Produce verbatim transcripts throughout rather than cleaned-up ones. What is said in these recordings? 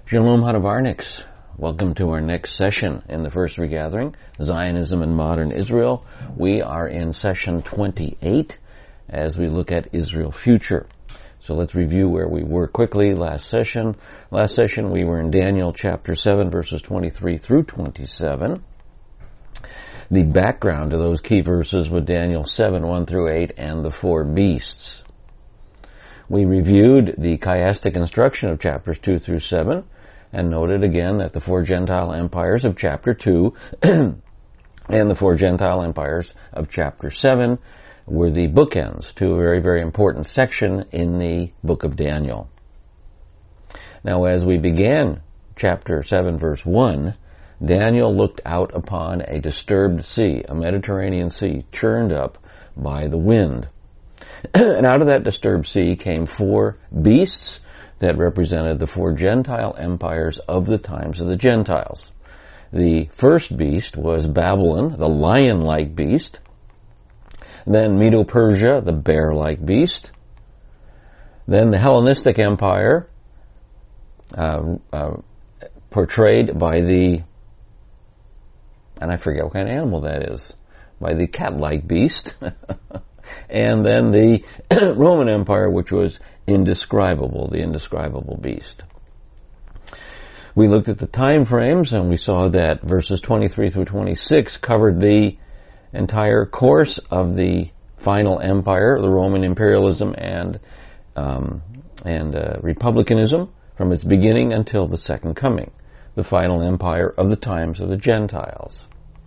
Shalom Hanavarniks. Welcome to our next session in the First Regathering, Zionism and Modern Israel. We are in session twenty-eight as we look at Israel Future. So let's review where we were quickly last session. Last session we were in Daniel chapter seven verses twenty-three through twenty-seven. The background to those key verses with Daniel seven, one through eight and the four beasts. We reviewed the chiastic instruction of chapters two through seven and noted again that the four Gentile empires of chapter two and the four Gentile empires of chapter seven were the bookends to a very, very important section in the book of Daniel. Now, as we began chapter seven, verse one, Daniel looked out upon a disturbed sea, a Mediterranean sea, churned up by the wind. And out of that disturbed sea came four beasts that represented the four Gentile empires of the times of the Gentiles. The first beast was Babylon, the lion-like beast. Then Medo-Persia, the bear-like beast. Then the Hellenistic Empire, uh, uh, portrayed by the, and I forget what kind of animal that is, by the cat-like beast. And then the Roman Empire, which was indescribable, the indescribable beast. We looked at the time frames, and we saw that verses twenty-three through twenty-six covered the entire course of the final empire, the Roman imperialism and um, and uh, republicanism, from its beginning until the second coming, the final empire of the times of the Gentiles.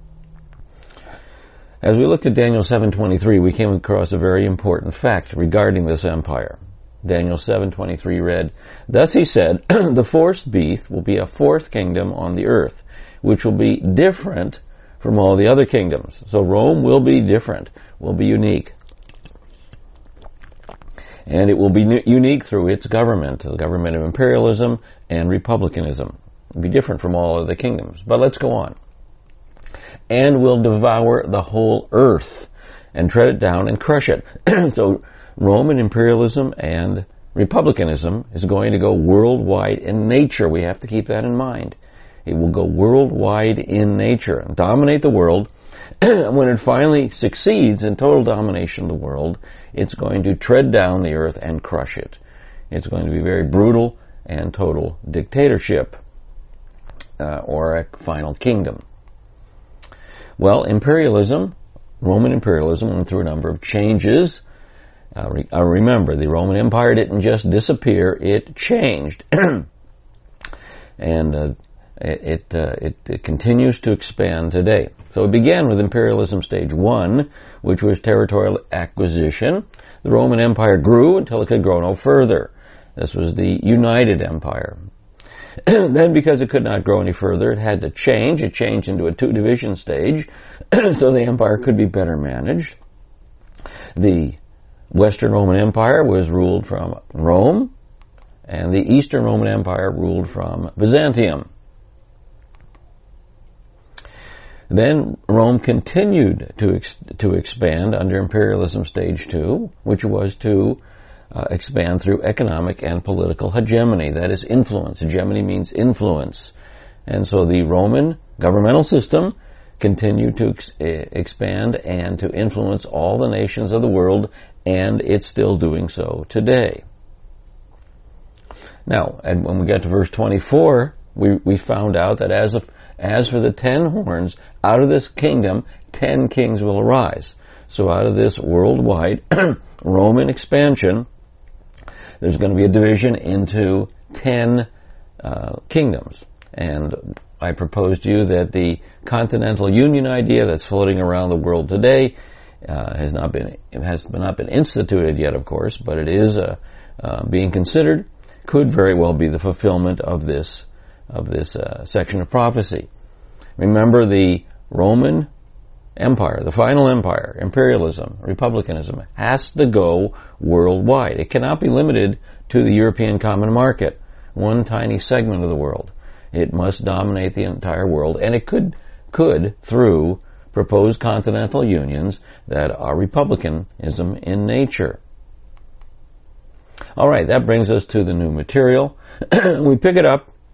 As we looked at Daniel seven twenty-three, we came across a very important fact regarding this empire. Daniel seven twenty-three read, "Thus he said, the fourth beast will be a fourth kingdom on the earth, which will be different from all the other kingdoms." So Rome will be different, will be unique. And it will be unique through its government, the government of imperialism and republicanism. It will be different from all other kingdoms. But let's go on. "And will devour the whole earth and tread it down and crush it." So Roman imperialism and republicanism is going to go worldwide in nature. We have to keep that in mind. It will go worldwide in nature and dominate the world. When it finally succeeds in total domination of the world, it's going to tread down the earth and crush it. It's going to be very brutal and total dictatorship, uh, or a final kingdom. Well, imperialism, Roman imperialism, went through a number of changes. Uh, re- uh, remember, the Roman Empire didn't just disappear, it changed. and uh, it, it, uh, it, it continues to expand today. So it began with imperialism stage one, which was territorial acquisition. The Roman Empire grew until it could grow no further. This was the United Empire. Then, because it could not grow any further, it had to change. It changed into a two-division stage, so the empire could be better managed. The Western Roman Empire was ruled from Rome, and the Eastern Roman Empire ruled from Byzantium. Then Rome continued to ex- to expand under imperialism stage two, which was to Uh, expand through economic and political hegemony. That is influence. Hegemony means influence. And so the Roman governmental system continued to ex- expand and to influence all the nations of the world, and it's still doing so today. Now, and when we get to verse twenty-four, we, we found out that as of, as for the ten horns, out of this kingdom, ten kings will arise. So out of this worldwide Roman expansion, there's going to be a division into ten uh, kingdoms. And I propose to you that the continental union idea that's floating around the world today uh, has not been has not been instituted yet, of course, but it is uh, uh, being considered. Could very well be the fulfillment of this of this uh, section of prophecy. Remember, the Roman Empire, the final empire, imperialism, republicanism, has to go worldwide. It cannot be limited to the European common market, one tiny segment of the world. It must dominate the entire world, and it could, could through proposed continental unions that are republicanism in nature. All right, that brings us to the new material. We pick it up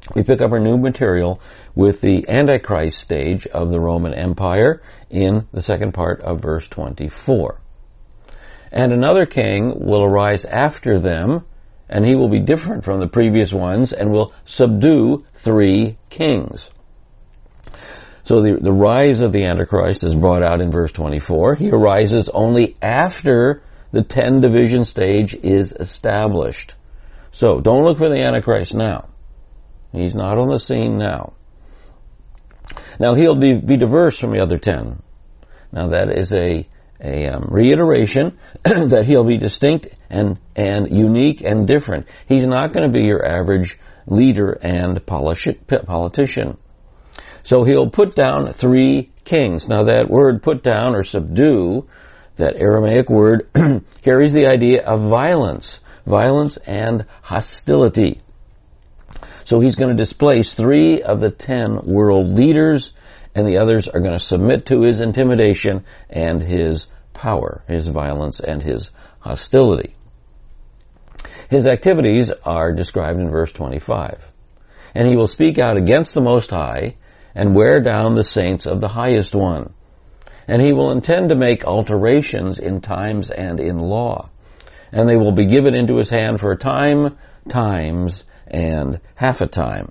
We pick up our new material with the Antichrist stage of the Roman Empire in the second part of verse twenty-four. And another king will arise after them, and he will be different from the previous ones, and will subdue three kings. So the, the rise of the Antichrist is brought out in verse twenty-four. He arises only after the ten division stage is established. So don't look for the Antichrist now. He's not on the scene now. Now he'll be, be diverse from the other ten. Now that is a, a um, reiteration that he'll be distinct and, and unique and different. He's not going to be your average leader and politician. So he'll put down three kings. Now that word put down or subdue, that Aramaic word, carries the idea of violence, violence and hostility. So he's going to displace three of the ten world leaders, and the others are going to submit to his intimidation and his power, his violence and his hostility. His activities are described in verse twenty-five. And he will speak out against the Most High and wear down the saints of the Highest One. And he will intend to make alterations in times and in law. And they will be given into his hand for a time, times, and half a time.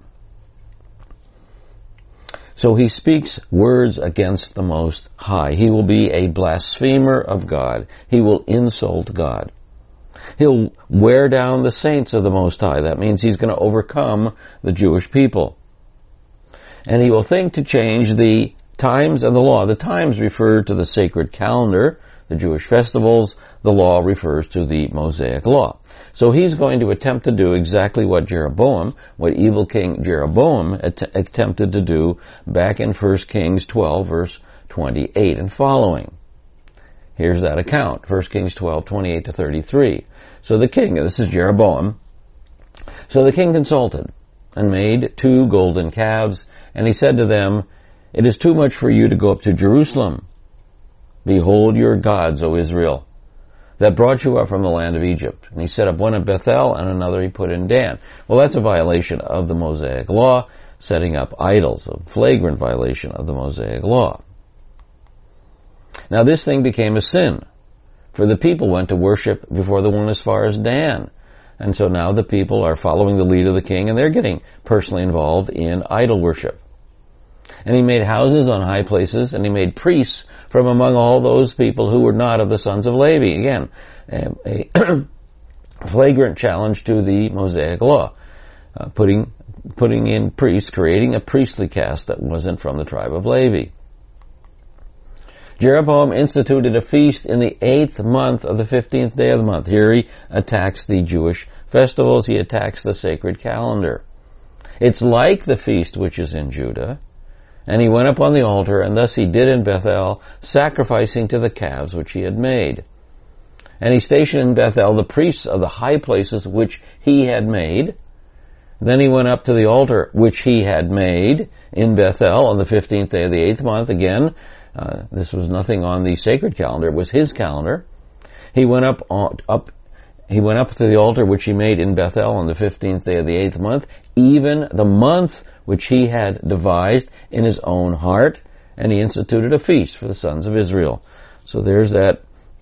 So he speaks words against the Most High. He will be a blasphemer of God. He will insult God. He'll wear down the saints of the Most High. That means he's going to overcome the Jewish people. And he will think to change the times and the law. The times refer to the sacred calendar, the Jewish festivals. The law refers to the Mosaic law. So he's going to attempt to do exactly what Jeroboam, what evil King Jeroboam att- attempted to do back in First Kings twelve, verse twenty-eight and following. Here's that account, First Kings twelve, twenty-eight to thirty-three. So the king, this is Jeroboam, so the king consulted and made two golden calves, and he said to them, "It is too much for you to go up to Jerusalem. Behold your gods, O Israel, that brought you up from the land of Egypt." And he set up one in Bethel and another he put in Dan. Well, that's a violation of the Mosaic law, setting up idols, a flagrant violation of the Mosaic law. Now this thing became a sin, for the people went to worship before the one as far as Dan. And so now the people are following the lead of the king, and they're getting personally involved in idol worship. And he made houses on high places, and he made priests from among all those people who were not of the sons of Levi. Again, a, a flagrant challenge to the Mosaic law, uh, putting putting in priests, creating a priestly caste that wasn't from the tribe of Levi. Jeroboam instituted a feast in the eighth month of the fifteenth day of the month. Here he attacks the Jewish festivals. He attacks the sacred calendar. It's like the feast which is in Judah. And he went up on the altar, and thus he did in Bethel, sacrificing to the calves which he had made. And he stationed in Bethel the priests of the high places which he had made. Then he went up to the altar which he had made in Bethel on the fifteenth day of the eighth month. Again, uh, this was nothing on the sacred calendar. It was his calendar. He went up, on, up He went up to the altar which he made in Bethel on the fifteenth day of the eighth month, even the month which he had devised in his own heart, and he instituted a feast for the sons of Israel. So there's that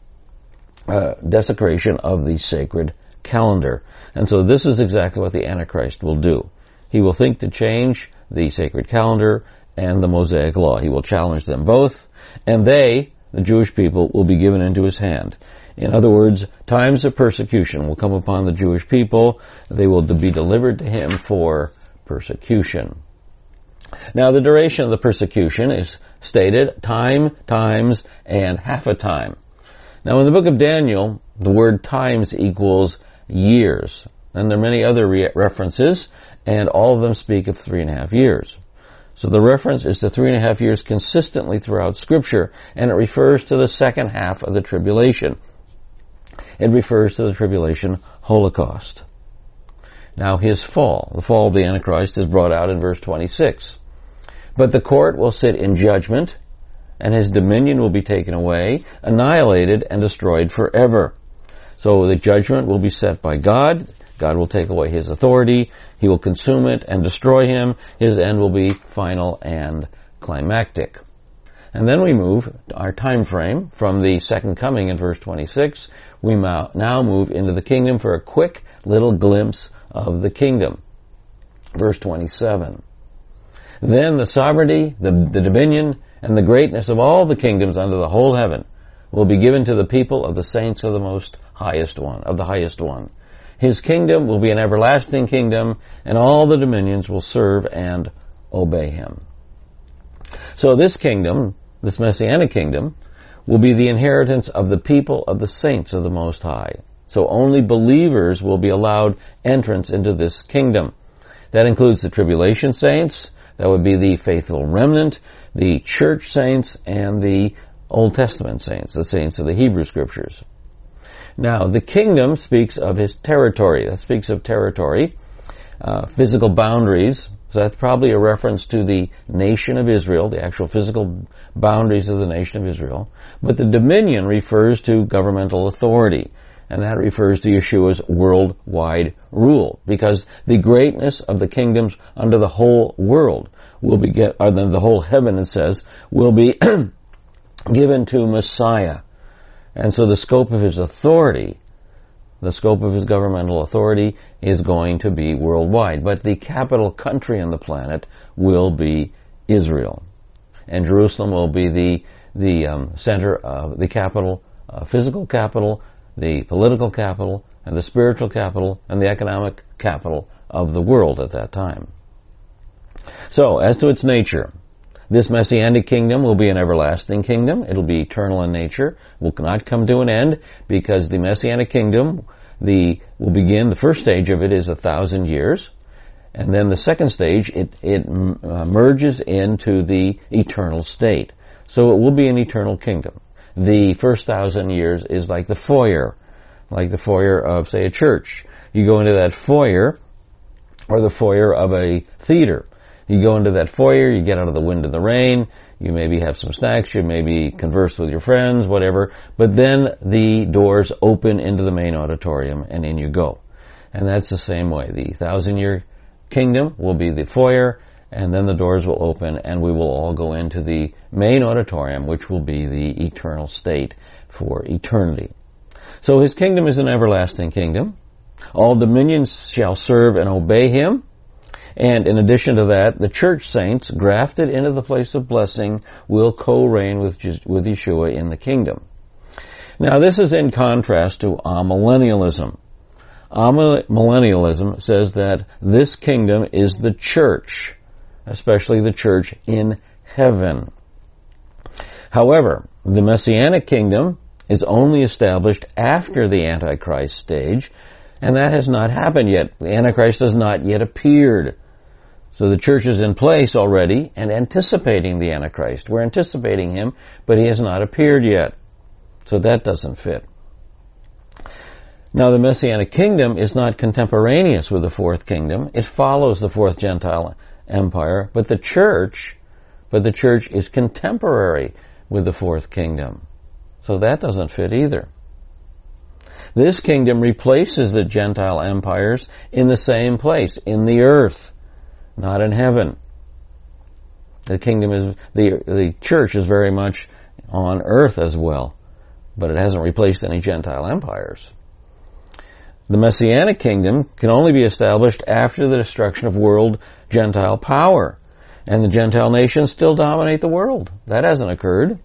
uh, desecration of the sacred calendar. And so this is exactly what the Antichrist will do. He will think to change the sacred calendar and the Mosaic law. He will challenge them both, and they, the Jewish people, will be given into his hand. In other words, times of persecution will come upon the Jewish people. They will be delivered to him for persecution. Now, the duration of the persecution is stated time, times, and half a time. Now, in the book of Daniel, the word times equals years. And there are many other re- references, and all of them speak of three and a half years. So the reference is to three and a half years consistently throughout Scripture, and it refers to the second half of the tribulation. It refers to the tribulation holocaust. Now his fall, the fall of the Antichrist, is brought out in verse twenty-six. But the court will sit in judgment, and his dominion will be taken away, annihilated, and destroyed forever. So the judgment will be set by God. God will take away his authority. He will consume it and destroy him. His end will be final and climactic. And then we move our time frame from the second coming in verse twenty-six. We now move into the kingdom for a quick little glimpse of the kingdom. Verse twenty-seven. Then the sovereignty, the, the dominion, and the greatness of all the kingdoms under the whole heaven will be given to the people of the saints of the most highest one, of the highest one. His kingdom will be an everlasting kingdom, and all the dominions will serve and obey him. So this kingdom, this Messianic kingdom, will be the inheritance of the people of the saints of the Most High. So only believers will be allowed entrance into this kingdom. That includes the tribulation saints, that would be the faithful remnant, the church saints, and the Old Testament saints, the saints of the Hebrew Scriptures. Now, the kingdom speaks of his territory. That speaks of territory, uh, physical boundaries. So that's probably a reference to the nation of Israel, the actual physical boundaries of the nation of Israel. But the dominion refers to governmental authority, and that refers to Yeshua's worldwide rule, because the greatness of the kingdoms under the whole world will be, get, or the whole heaven, it says, will be given to Messiah. And so the scope of his authority, the scope of his governmental authority is going to be worldwide. But the capital country on the planet will be Israel. And Jerusalem will be the the um, center of the capital, uh, physical capital, the political capital, and the spiritual capital, and the economic capital of the world at that time. So, as to its nature, this Messianic kingdom will be an everlasting kingdom. It'll be eternal in nature, will not come to an end, because the Messianic kingdom the will begin, the first stage of it is a thousand years, and then the second stage, it, it uh, merges into the eternal state. So it will be an eternal kingdom. The first thousand years is like the foyer, like the foyer of, say, a church. You go into that foyer, or the foyer of a theater. You go into that foyer, you get out of the wind and the rain, you maybe have some snacks, you maybe converse with your friends, whatever, but then the doors open into the main auditorium and in you go. And that's the same way. The thousand-year kingdom will be the foyer, and then the doors will open and we will all go into the main auditorium, which will be the eternal state for eternity. So his kingdom is an everlasting kingdom. All dominions shall serve and obey him. And in addition to that, the church saints, grafted into the place of blessing, will co-reign with, with Yeshua in the kingdom. Now, this is in contrast to amillennialism. Amillennialism says that this kingdom is the church, especially the church in heaven. However, the Messianic kingdom is only established after the Antichrist stage, and that has not happened yet. The Antichrist has not yet appeared. So the church is in place already and anticipating the Antichrist. We're anticipating him, but he has not appeared yet. So that doesn't fit. Now, the Messianic kingdom is not contemporaneous with the fourth kingdom. It follows the fourth Gentile empire, but the church, but the church is contemporary with the fourth kingdom. So that doesn't fit either. This kingdom replaces the Gentile empires in the same place, in the earth, not in heaven. The kingdom is, the, the church is very much on earth as well, but it hasn't replaced any Gentile empires. The Messianic kingdom can only be established after the destruction of world Gentile power, and the Gentile nations still dominate the world. That hasn't occurred.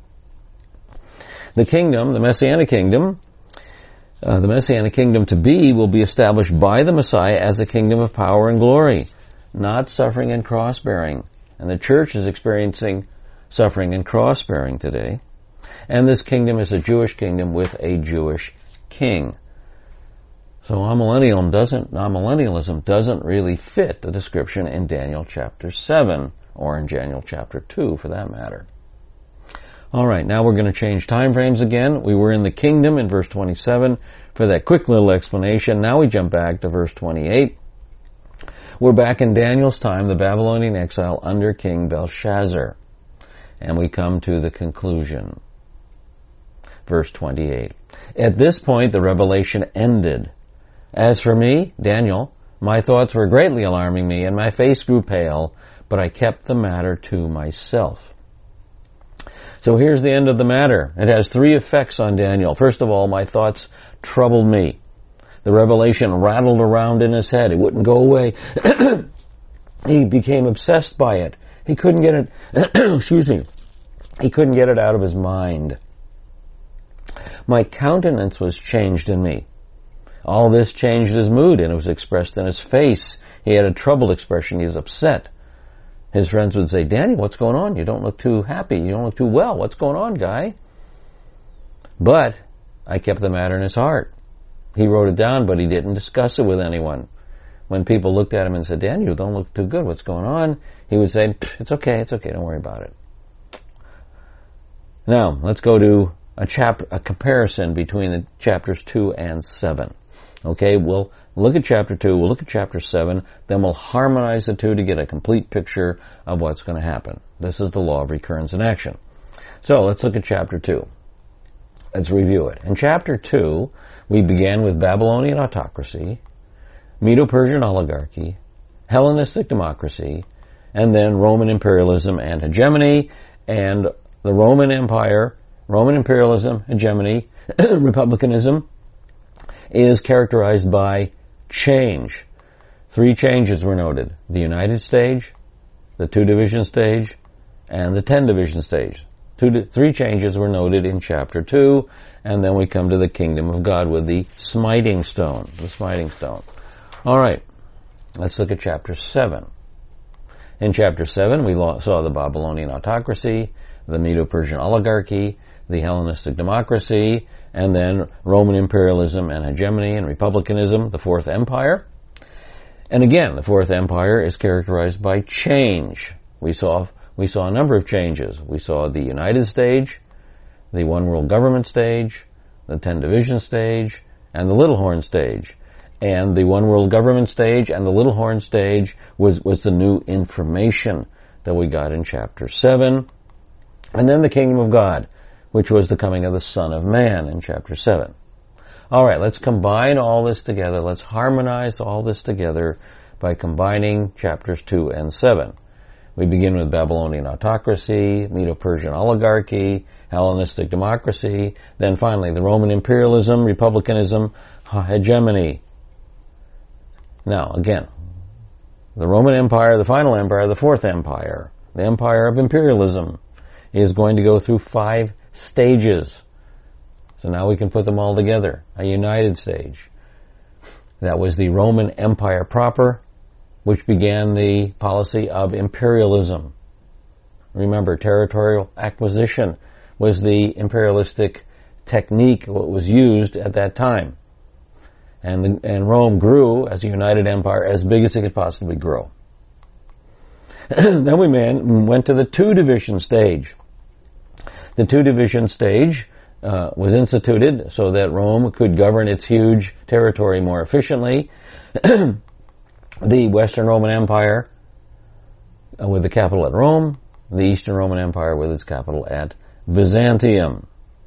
The kingdom, the Messianic kingdom, uh, the Messianic kingdom to be will be established by the Messiah as a kingdom of power and glory, not suffering and cross-bearing. And the church is experiencing suffering and cross-bearing today. And this kingdom is a Jewish kingdom with a Jewish king. So amillennialism doesn't, amillennialism doesn't really fit the description in Daniel chapter seven, or in Daniel chapter two for that matter. Alright, now we're going to change time frames again. We were in the kingdom in verse twenty-seven for that quick little explanation. Now we jump back to verse twenty-eight. We're back in Daniel's time, the Babylonian exile under King Belshazzar. And we come to the conclusion. Verse twenty-eight. At this point, the revelation ended. As for me, Daniel, my thoughts were greatly alarming me, and my face grew pale, but I kept the matter to myself. So here's the end of the matter. It has three effects on Daniel. First of all, my thoughts troubled me. The revelation rattled around in his head. It wouldn't go away. He became obsessed by it. He couldn't get it, excuse me, he couldn't get it out of his mind. My countenance was changed in me. All this changed his mood, and it was expressed in his face. He had a troubled expression. He was upset. His friends would say, Daniel, what's going on? You don't look too happy. You don't look too well. What's going on, guy? But I kept the matter in his heart. He wrote it down, but he didn't discuss it with anyone. When people looked at him and said, Daniel, you don't look too good. What's going on? He would say, it's okay, it's okay. Don't worry about it. Now, let's go to a chapter, a comparison between the chapters two and seven. Okay, we'll look at chapter two, we'll look at chapter seven, then we'll harmonize the two to get a complete picture of what's going to happen. This is the law of recurrence in action. So, let's look at chapter two. Let's review it. In chapter two, we began with Babylonian autocracy, Medo-Persian oligarchy, Hellenistic democracy, and then Roman imperialism and hegemony, and the Roman Empire, Roman imperialism, hegemony, republicanism, is characterized by change. Three changes were noted. The United Stage, the Two-Division Stage, and the Ten-Division Stage. Two, three changes were noted in chapter two, and then we come to the kingdom of God with the smiting stone. The smiting stone. All right, let's look at chapter seven. In chapter seven, we saw the Babylonian autocracy, the Medo-Persian oligarchy, the Hellenistic democracy, and then Roman imperialism and hegemony and republicanism, the Fourth Empire. And again, the Fourth Empire is characterized by change. We saw we saw a number of changes. We saw the United Stage, the One World Government Stage, the Ten Division Stage, and the Little Horn Stage. And the One World Government Stage and the Little Horn Stage was, was the new information that we got in chapter seven. And then the Kingdom of God, which was the coming of the Son of Man in chapter seven. All right, let's combine all this together. Let's harmonize all this together by combining chapters two and seven. We begin with Babylonian autocracy, Medo-Persian oligarchy, Hellenistic democracy, then finally the Roman imperialism, republicanism, hegemony. Now, again, the Roman Empire, the final empire, the Fourth Empire, the empire of imperialism, is going to go through five stages. So now we can put them all together. A united stage. That was the Roman Empire proper, which began the policy of imperialism. Remember, territorial acquisition was the imperialistic technique what was used at that time. And, the, and Rome grew as a united empire as big as it could possibly grow. Then we man, went to the two-division stage. The two-division stage uh, was instituted so that Rome could govern its huge territory more efficiently. The Western Roman Empire uh, with the capital at Rome, the Eastern Roman Empire with its capital at Byzantium.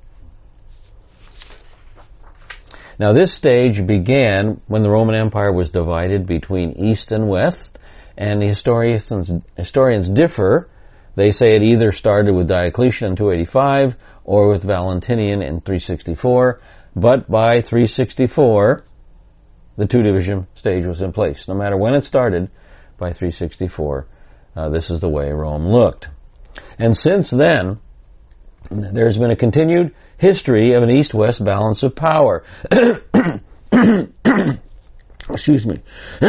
Now this stage began when the Roman Empire was divided between East and West, and the historians, historians differ. They say it either started with Diocletian in two eighty-five or with Valentinian in three sixty-four, but by three sixty-four, the two-division stage was in place. No matter when it started, by three sixty-four, uh, this is the way Rome looked. And since then, there's been a continued history of an East-West balance of power. Excuse me.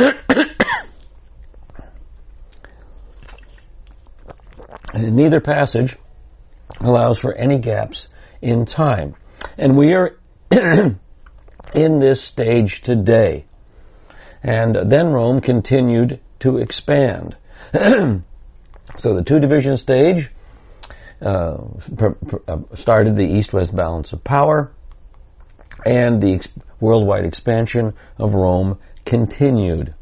Neither passage allows for any gaps in time. And we are in this stage today. And then Rome continued to expand. So the two-division stage uh, pr- pr- uh, started the East-West balance of power, and the ex- worldwide expansion of Rome continued.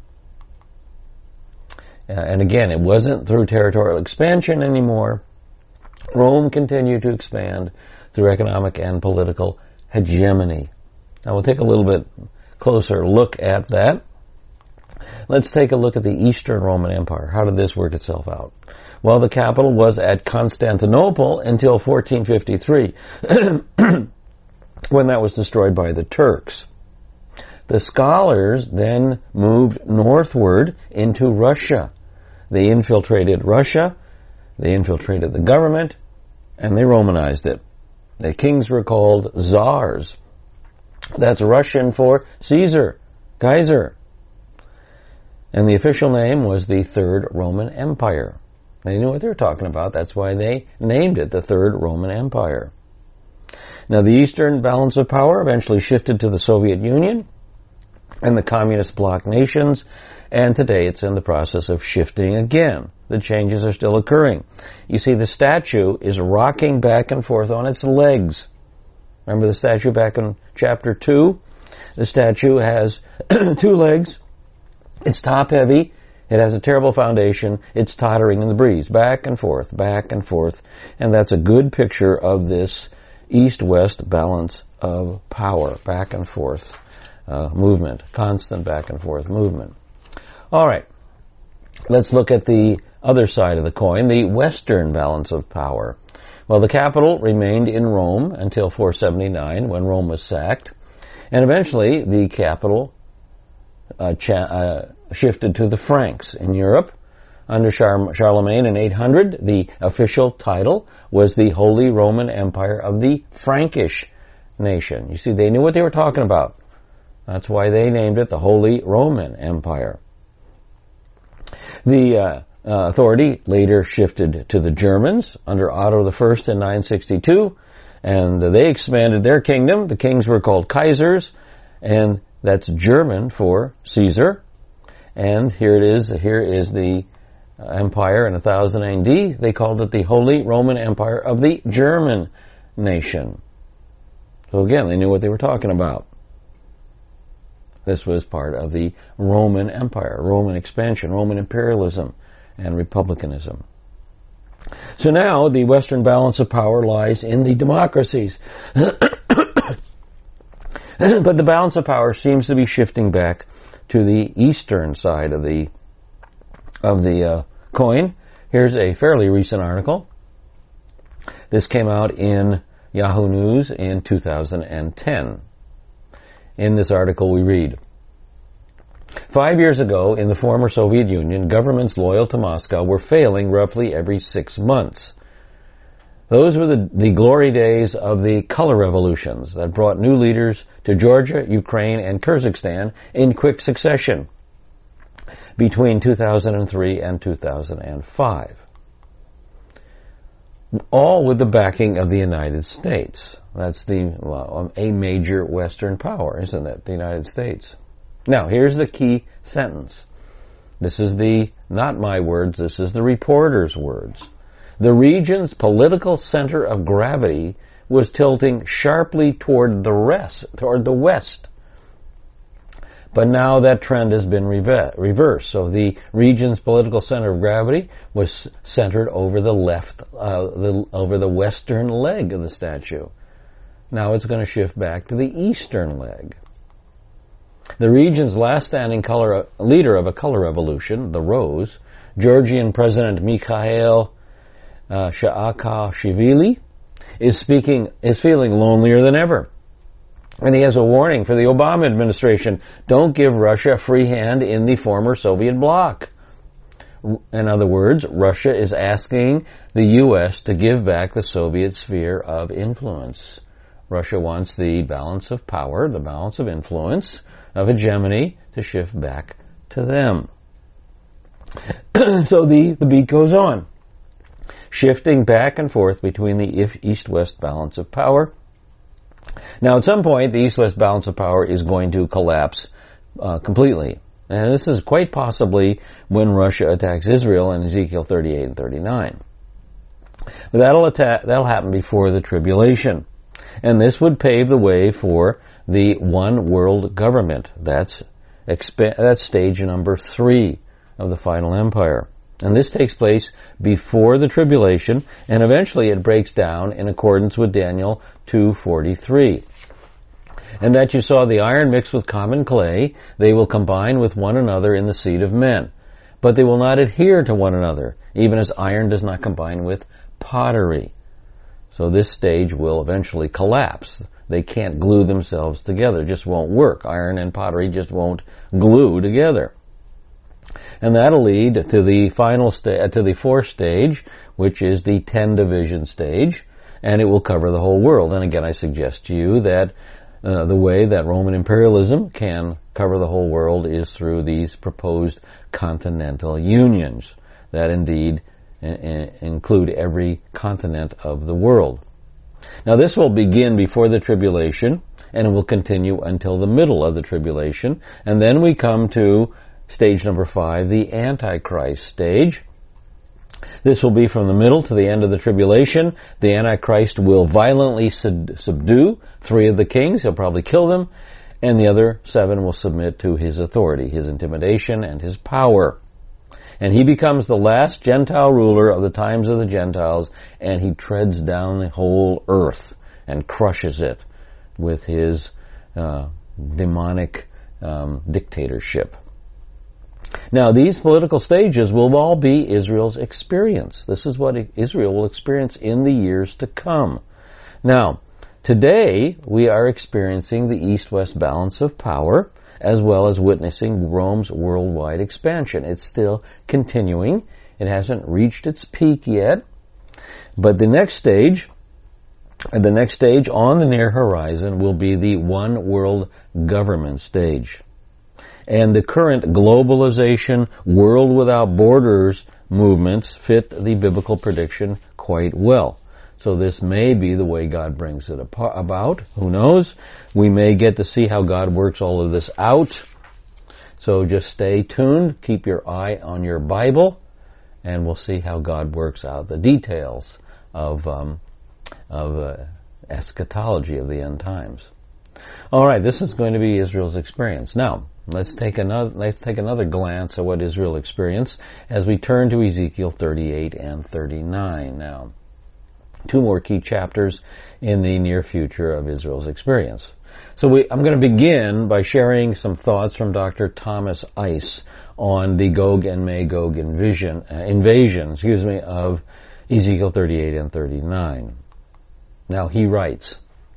Uh, and again, it wasn't through territorial expansion anymore. Rome continued to expand through economic and political hegemony. Now we'll take a little bit closer look at that. Let's take a look at the Eastern Roman Empire. How did this work itself out? Well, the capital was at Constantinople until fourteen fifty-three, when that was destroyed by the Turks. The scholars then moved northward into Russia. They infiltrated Russia, they infiltrated the government, and they Romanized it. The kings were called czars. That's Russian for Caesar, Kaiser. And the official name was the Third Roman Empire. They knew what they were talking about. That's why they named it the Third Roman Empire. Now, the Eastern balance of power eventually shifted to the Soviet Union and the communist bloc nations, and today it's in the process of shifting again. The changes are still occurring. You see, the statue is rocking back and forth on its legs. Remember the statue back in chapter two? The statue has two legs. It's top-heavy. It has a terrible foundation. It's tottering in the breeze, back and forth, back and forth. And that's a good picture of this east-west balance of power, back and forth uh, movement, constant back and forth movement. All right, let's look at the other side of the coin, the western balance of power. Well, the capital remained in Rome until four seventy-nine, when Rome was sacked. And eventually, the capital uh, cha- uh, shifted to the Franks in Europe. Under Char- Charlemagne in eight hundred, the official title was the Holy Roman Empire of the Frankish nation. You see, they knew what they were talking about. That's why they named it the Holy Roman Empire. The uh, uh, authority later shifted to the Germans under Otto the First in nine sixty-two, and they expanded their kingdom. The kings were called Kaisers, and that's German for Caesar. And here it is. Here is the empire in one thousand A D. They called it the Holy Roman Empire of the German nation. So again, they knew what they were talking about. This was part of the Roman Empire, Roman expansion, Roman imperialism, and republicanism. So now the Western balance of power lies in the democracies. But the balance of power seems to be shifting back to the eastern side of the of the uh, coin. Here's a fairly recent article. This came out in Yahoo News in two thousand ten. In this article we read, five years ago in the former Soviet Union, governments loyal to Moscow were failing roughly every six months. Those were the, the glory days of the color revolutions that brought new leaders to Georgia, Ukraine, and Kyrgyzstan in quick succession between two thousand three and two thousand five. All with the backing of the United States. That's the well, a major Western power, isn't it? The United States. Now, here's the key sentence. This is the, not my words, this is the reporter's words. The region's political center of gravity was tilting sharply toward the rest, toward the west. But now that trend has been reve- reversed. So the region's political center of gravity was centered over the left, uh, the, over the western leg of the statue. Now it's going to shift back to the eastern leg. The region's last standing color, leader of a color revolution, the Rose, Georgian President Mikhail uh, Saakashvili, is speaking, is feeling lonelier than ever. And he has a warning for the Obama administration. Don't give Russia a free hand in the former Soviet bloc. In other words, Russia is asking the U S to give back the Soviet sphere of influence. Russia wants the balance of power, the balance of influence, of hegemony, to shift back to them. So the, the beat goes on, shifting back and forth between the east-west balance of power. Now, at some point, the east-west balance of power is going to collapse uh, completely. And this is quite possibly when Russia attacks Israel in Ezekiel thirty-eight and thirty-nine. But that'll, atta- that'll happen before the tribulation. And this would pave the way for the one world government. That's, expa- that's stage number three of the final empire. And this takes place before the tribulation, and eventually it breaks down in accordance with Daniel two forty-three. And that you saw the iron mixed with common clay, they will combine with one another in the seed of men. But they will not adhere to one another, even as iron does not combine with pottery. So this stage will eventually collapse. They can't glue themselves together. It just won't work. Iron and pottery just won't glue together. And that'll lead to the final sta- to the fourth stage, which is the ten division stage, and it will cover the whole world. And again, I suggest to you that uh, the way that Roman imperialism can cover the whole world is through these proposed continental unions that indeed in- include every continent of the world. Now this will begin before the tribulation, and it will continue until the middle of the tribulation, and then we come to stage number five, the Antichrist stage. This will be from the middle to the end of the tribulation. The Antichrist will violently sub- subdue three of the kings. He'll probably kill them, and the other seven will submit to his authority, his intimidation, and his power. And he becomes the last Gentile ruler of the times of the Gentiles, and he treads down the whole earth and crushes it with his uh, demonic um, dictatorship. Now, these political stages will all be Israel's experience. This is what Israel will experience in the years to come. Now, today we are experiencing the east-west balance of power, as well as witnessing Rome's worldwide expansion. It's still continuing. It hasn't reached its peak yet. But the next stage, the next stage on the near horizon will be the one world government stage. And the current globalization, world without borders movements fit the biblical prediction quite well. So this may be the way God brings it about. Who knows? We may get to see how God works all of this out. So just stay tuned. Keep your eye on your Bible, and we'll see how God works out the details of um, of uh, eschatology of the end times. All right, this is going to be Israel's experience. Now, let's take another let's take another glance at what Israel experienced as we turn to Ezekiel thirty-eight and thirty-nine now. Two more key chapters in the near future of Israel's experience. So we, I'm going to begin by sharing some thoughts from Doctor Thomas Ice on the Gog and Magog invasion, uh, invasion excuse me, of Ezekiel thirty-eight and thirty-nine. Now he writes,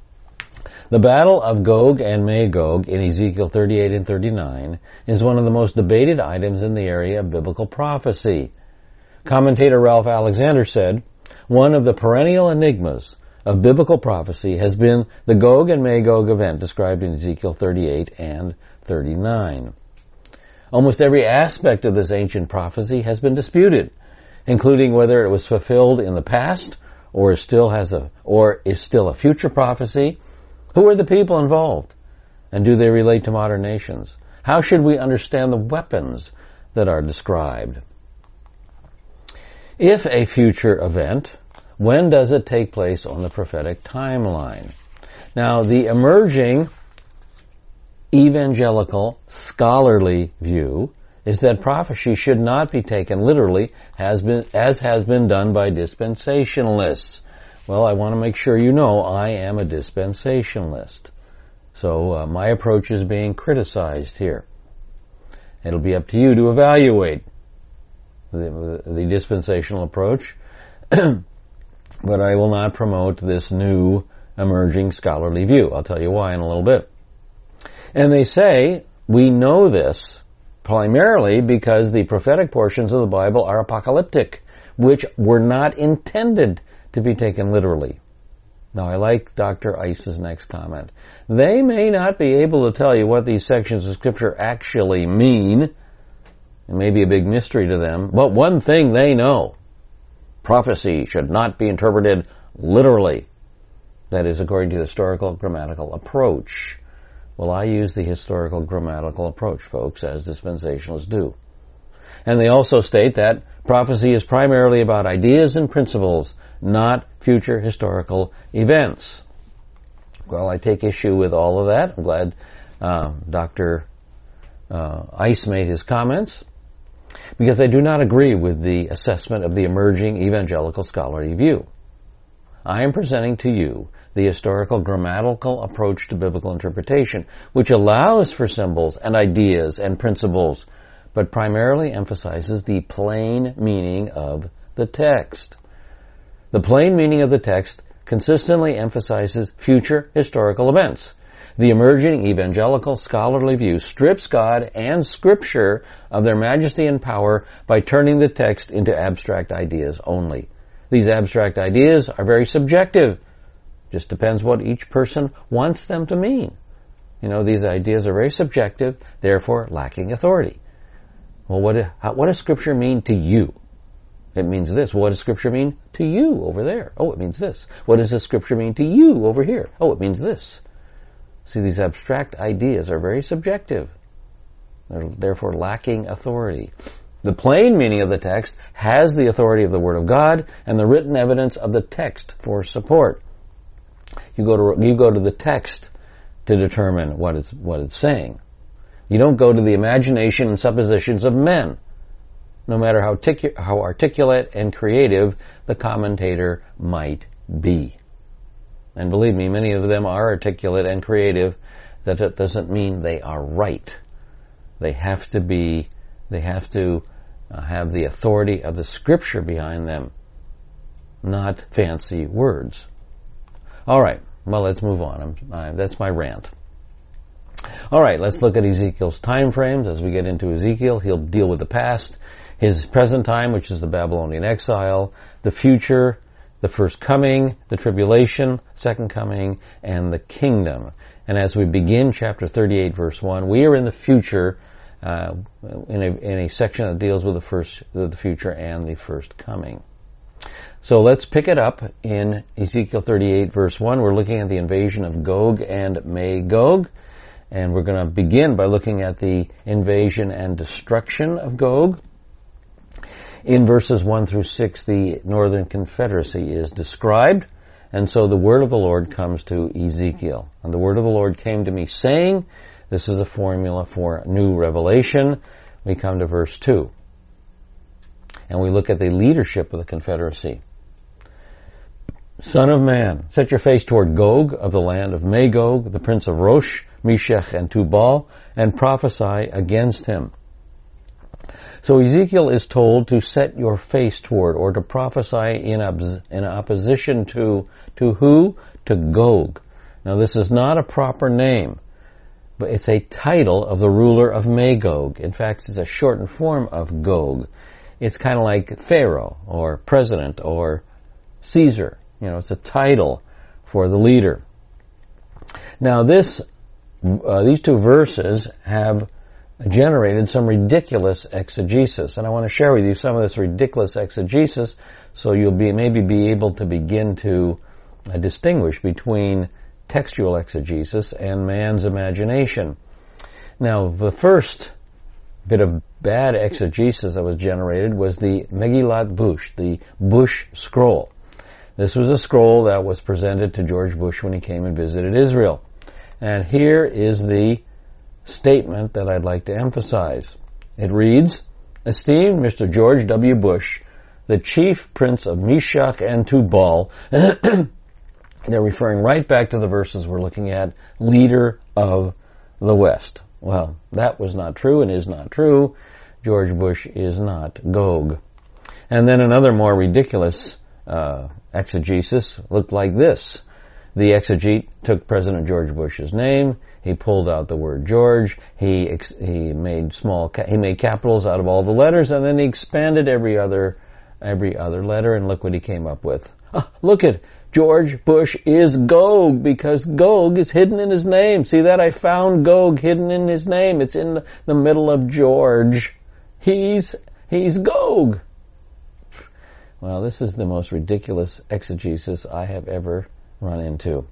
the battle of Gog and Magog in Ezekiel thirty-eight and thirty-nine is one of the most debated items in the area of biblical prophecy. Commentator Ralph Alexander said, one of the perennial enigmas of biblical prophecy has been the Gog and Magog event described in Ezekiel thirty-eight and thirty-nine. Almost every aspect of this ancient prophecy has been disputed, including whether it was fulfilled in the past or is still has a or is still a future prophecy. Who are the people involved? And do they relate to modern nations? How should we understand the weapons that are described? If a future event, when does it take place on the prophetic timeline? Now, the emerging evangelical scholarly view is that prophecy should not be taken literally has been, as has been done by dispensationalists. Well, I want to make sure you know I am a dispensationalist. So uh, my approach is being criticized here. It'll be up to you to evaluate the, the dispensational approach, but I will not promote this new emerging scholarly view. I'll tell you why in a little bit. And they say we know this primarily because the prophetic portions of the Bible are apocalyptic, which were not intended to be taken literally. Now, I like Doctor Ice's next comment. They may not be able to tell you what these sections of Scripture actually mean. It may be a big mystery to them, but one thing they know, prophecy should not be interpreted literally. That is, according to the historical grammatical approach. Well, I use the historical grammatical approach, folks, as dispensationalists do. And they also state that prophecy is primarily about ideas and principles, not future historical events. Well, I take issue with all of that. I'm glad uh, Doctor Uh, Ice made his comments, because I do not agree with the assessment of the emerging evangelical scholarly view. I am presenting to you the historical grammatical approach to biblical interpretation, which allows for symbols and ideas and principles, but primarily emphasizes the plain meaning of the text. The plain meaning of the text consistently emphasizes future historical events. The emerging evangelical scholarly view strips God and Scripture of their majesty and power by turning the text into abstract ideas only. These abstract ideas are very subjective. Just depends what each person wants them to mean. You know, these ideas are very subjective, therefore lacking authority. Well, what, what does Scripture mean to you? It means this. What does Scripture mean to you over there? Oh, it means this. What does the Scripture mean to you over here? Oh, it means this. See, these abstract ideas are very subjective. They're therefore lacking authority. The plain meaning of the text has the authority of the Word of God and the written evidence of the text for support. You go to you go to the text to determine what it's what it's saying. You don't go to the imagination and suppositions of men, no matter how tic- how articulate and creative the commentator might be. And believe me, many of them are articulate and creative. That it doesn't mean they are right. They have to be. They have to uh, have the authority of the Scripture behind them, not fancy words. All right. Well, let's move on. I'm, uh, that's my rant. All right. Let's look at Ezekiel's time frames. As we get into Ezekiel, he'll deal with the past, his present time, which is the Babylonian exile, the future, the first coming, the tribulation, second coming, and the kingdom. And as we begin chapter thirty-eight, verse one, we are in the future, uh, in a in a section that deals with the first, the future and the first coming. So let's pick it up in Ezekiel thirty-eight, verse one. We're looking at the invasion of Gog and Magog, and we're going to begin by looking at the invasion and destruction of Gog. In verses one through six, the Northern Confederacy is described, and so the word of the Lord comes to Ezekiel. And the word of the Lord came to me saying, this is a formula for new revelation. We come to verse two, and we look at the leadership of the Confederacy. Son of man, set your face toward Gog of the land of Magog, the prince of Rosh, Meshech, and Tubal, and prophesy against him. So Ezekiel is told to set your face toward, or to prophesy in, ob- in opposition to, to who? To Gog. Now this is not a proper name, but it's a title of the ruler of Magog. In fact, it's a shortened form of Gog. It's kind of like Pharaoh, or president, or Caesar. You know, it's a title for the leader. Now this, uh, these two verses have generated some ridiculous exegesis, and I want to share with you some of this ridiculous exegesis so you'll be maybe be able to begin to uh, distinguish between textual exegesis and man's imagination. Now, the first bit of bad exegesis that was generated was the Megillat Bush, the Bush Scroll. This was a scroll that was presented to George Bush when he came and visited Israel. And here is the statement that I'd like to emphasize. It reads, Esteemed Mister George W. Bush, the chief prince of Meshech and Tubal, they're referring right back to the verses we're looking at, leader of the West. Well, that was not true and is not true. George Bush is not Gog. And then another more ridiculous uh, exegesis looked like this. The exegete took President George Bush's name, he pulled out the word George, he ex- he made small ca- he made capitals out of all the letters, and then he expanded every other every other letter, and look what he came up with. Ah, look at George Bush is Gog, because Gog is hidden in his name. See that? I found Gog hidden in his name. It's in the middle of George. He's he's Gog. Well, this is the most ridiculous exegesis I have ever run into.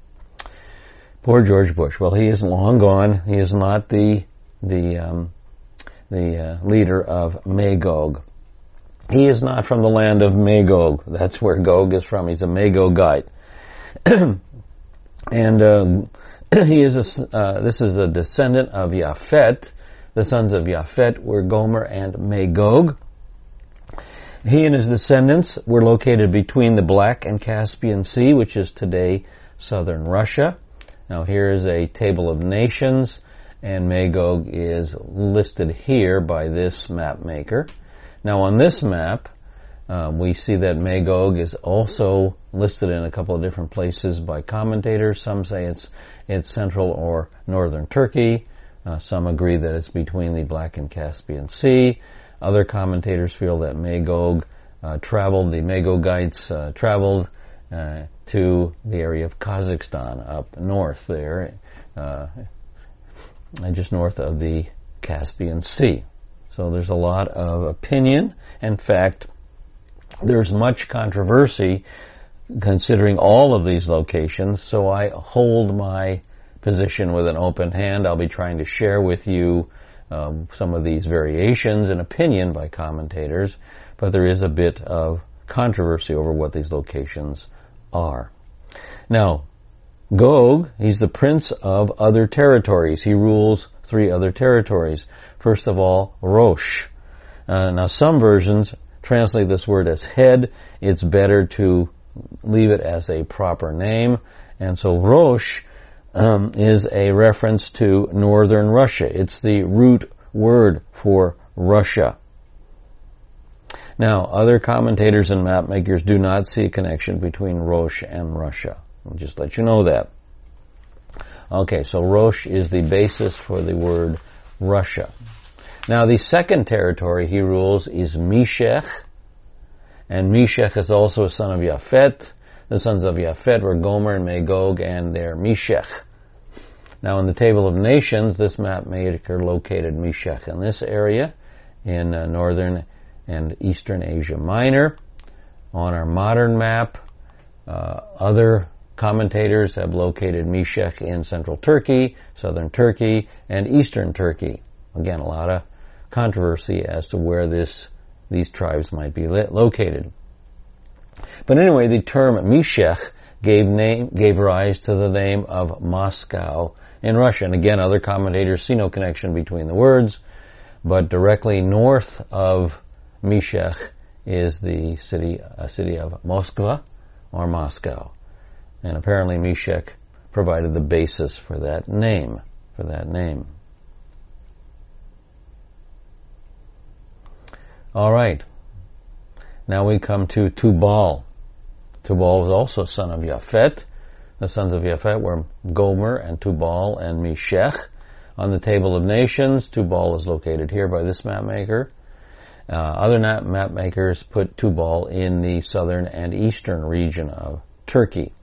Poor George Bush. Well, he is long gone. He is not the the um, the uh, leader of Magog. He is not from the land of Magog. That's where Gog is from. He's a Magogite, and um, he is a. Uh, this is a descendant of Japhet. The sons of Japhet were Gomer and Magog. He and his descendants were located between the Black and Caspian Sea, which is today southern Russia. Now here is a table of nations, and Magog is listed here by this map maker. Now on this map, um, we see that Magog is also listed in a couple of different places by commentators. Some say it's it's central or northern Turkey. Uh, some agree that it's between the Black and Caspian Sea. Other commentators feel that Magog uh, traveled, the Magogites uh, traveled uh, to the area of Kazakhstan up north there, uh, just north of the Caspian Sea. So there's a lot of opinion. In fact, there's much controversy considering all of these locations, so I hold my position with an open hand. I'll be trying to share with you um, some of these variations in opinion by commentators, but there is a bit of controversy over what these locations are. Now, Gog, he's the prince of other territories. He rules three other territories. First of all, Rosh. Uh, now, some versions translate this word as head. It's better to leave it as a proper name. And so Rosh um, is a reference to northern Russia. It's the root word for Russia. Now, other commentators and map makers do not see a connection between Rosh and Russia. I'll just let you know that. Okay, so Rosh is the basis for the word Russia. Now, the second territory he rules is Meshech, and Meshech is also a son of Yaphet. The sons of Yaphet were Gomer and Magog, and their Meshech. Now, in the Table of Nations, this map maker located Meshech in this area, in uh, northern and eastern Asia Minor. On our modern map, uh, other commentators have located Meshech in central Turkey, southern Turkey, and eastern Turkey. Again, a lot of controversy as to where this these tribes might be located. But anyway, the term Meshech gave name gave rise to the name of Moscow in Russia. And again, other commentators see no connection between the words, but directly north of Meshech is the city a city of Moskva or Moscow. And apparently Meshech provided the basis for that name, for that name. All right. Now we come to Tubal. Tubal was also son of Yaphet. The sons of Yaphet were Gomer and Tubal and Meshech. On the Table of Nations, Tubal is located here by this map maker. Uh, other map makers put Tubal in the southern and eastern region of Turkey.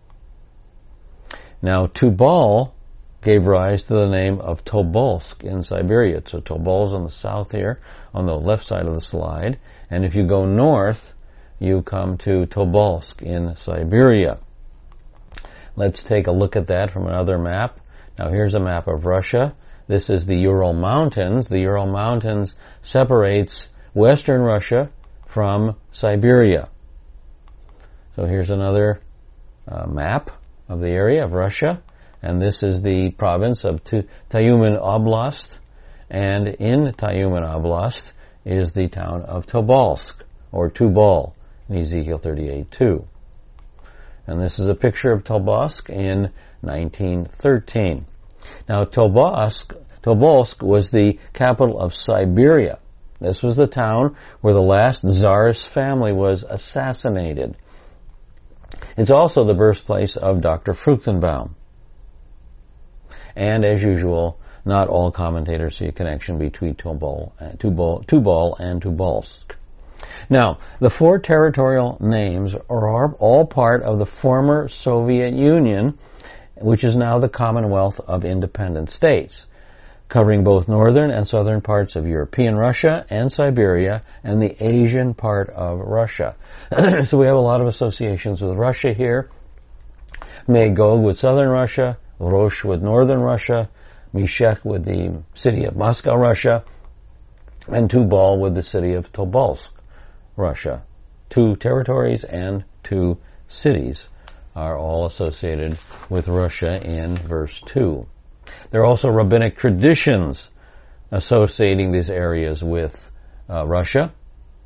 Now, Tubal gave rise to the name of Tobolsk in Siberia. So Tobol is on the south here, on the left side of the slide. And if you go north, you come to Tobolsk in Siberia. Let's take a look at that from another map. Now here's a map of Russia. This is the Ural Mountains. The Ural Mountains separates western Russia from Siberia. So here's another uh, map of the area of Russia. And this is the province of Tyumen Oblast. And in Tyumen Oblast is the town of Tobolsk, or Tubal, in Ezekiel thirty-eight two. And this is a picture of Tobolsk in nineteen thirteen. Now, Tobolsk, Tobolsk was the capital of Siberia. This was the town where the last Tsar's family was assassinated. It's also the birthplace of Doctor Fruchtenbaum. And as usual, not all commentators see a connection between Tubal and, Tubal, Tubal and Tobolsk. Now, the four territorial names are all part of the former Soviet Union, which is now the Commonwealth of Independent States, covering both northern and southern parts of European Russia and Siberia and the Asian part of Russia. So we have a lot of associations with Russia here. Magog with southern Russia, Rosh with northern Russia, Meshech with the city of Moscow, Russia, and Tubal with the city of Tobolsk, Russia. Two territories and two cities are all associated with Russia in verse two. There are also rabbinic traditions associating these areas with uh, Russia.